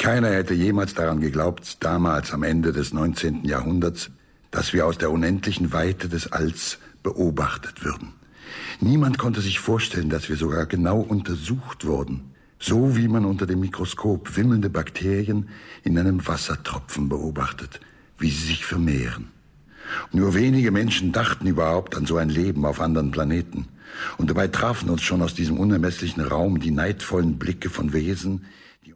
Keiner hätte jemals daran geglaubt, damals am Ende des 19. Jahrhunderts, dass wir aus der unendlichen Weite des Alls beobachtet würden. Niemand konnte sich vorstellen, dass wir sogar genau untersucht wurden, so wie man unter dem Mikroskop wimmelnde Bakterien in einem Wassertropfen beobachtet, wie sie sich vermehren. Nur wenige Menschen dachten überhaupt an so ein Leben auf anderen Planeten. Und dabei trafen uns schon aus diesem unermesslichen Raum die neidvollen Blicke von Wesen,